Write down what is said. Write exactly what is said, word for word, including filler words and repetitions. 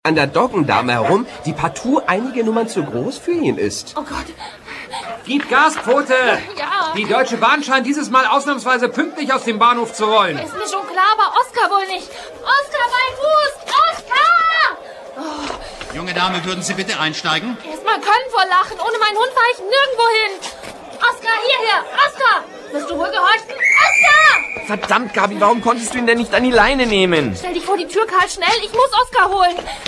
an der Doggendame herum, die partout einige Nummern zu groß für ihn ist. Oh Gott. Gib Gas, Pfote! Ja. Die Deutsche Bahn scheint dieses Mal ausnahmsweise pünktlich aus dem Bahnhof zu rollen. Ist mir schon klar, aber Oskar wohl nicht. Oskar, mein Fuß! Oskar! Oh. Junge Dame, würden Sie bitte einsteigen? Erstmal können vor Lachen. Ohne meinen Hund fahre ich nirgendwo hin. Oskar, hierher! Oskar! Wirst du wohl gehorchen? Oskar! Verdammt, Gabi, warum konntest du ihn denn nicht an die Leine nehmen? Stell dich vor die Tür, Karl, schnell. Ich muss Oskar holen.